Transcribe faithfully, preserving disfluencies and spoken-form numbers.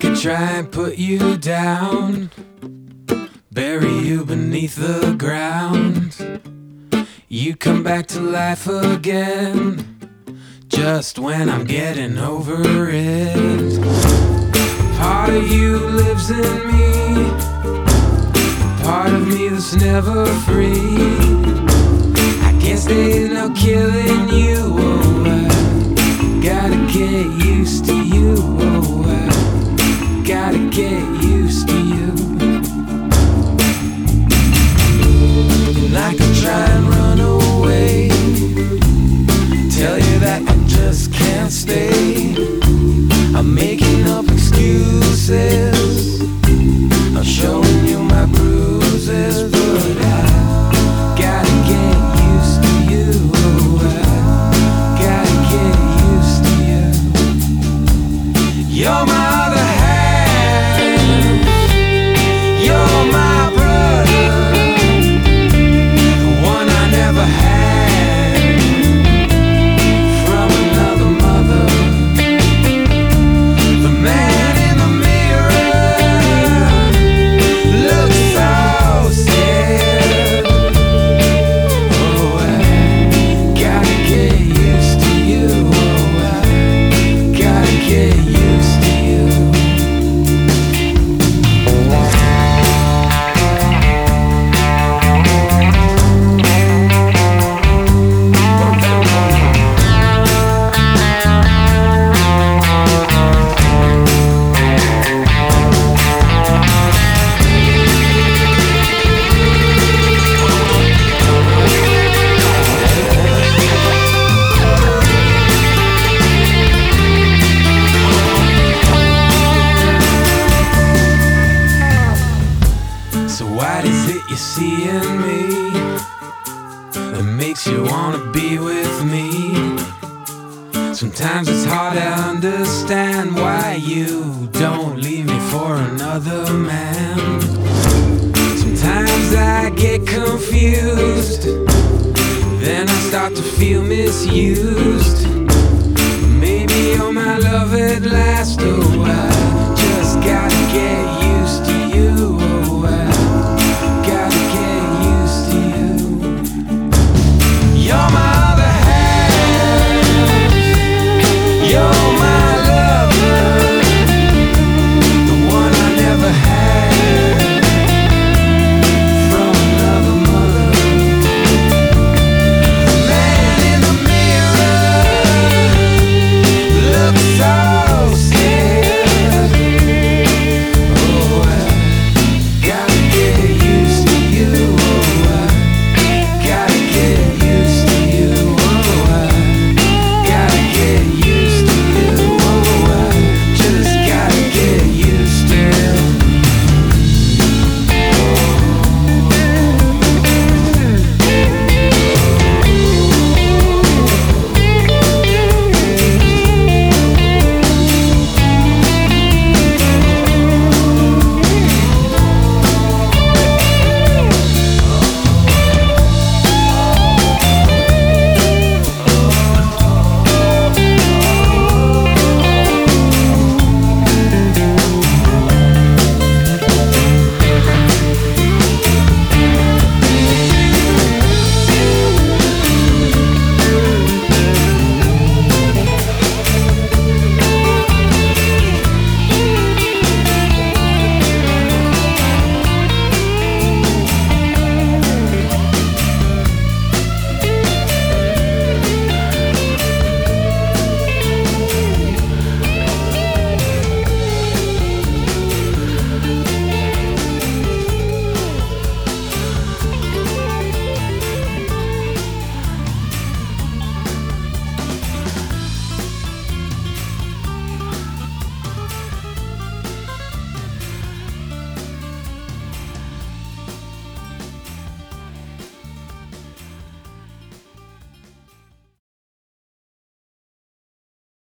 could try and put you down, bury you beneath the ground. You come back to life again, just when I'm getting over it. Part of you lives in me, part of me that's never free. I can't stay no killing you, oh, I gotta get used to you, oh, I gotta get used to you. And I could try and run away, tell you that I just can't stay. I'm making up excuses, I'm showing you my bruises, but I gotta get used to you, oh, I gotta get used to you. You're my other half, you're my brother, the one I never had from another mother. The man in the mirror looks so sad. Oh, I gotta get used to you. Oh, I gotta get used to you. So what is it you see in me that makes you wanna be with me? Sometimes it's hard to understand why you don't leave me for another man. Sometimes I get confused, then I start to feel misused. Maybe you're my love at last, oh, I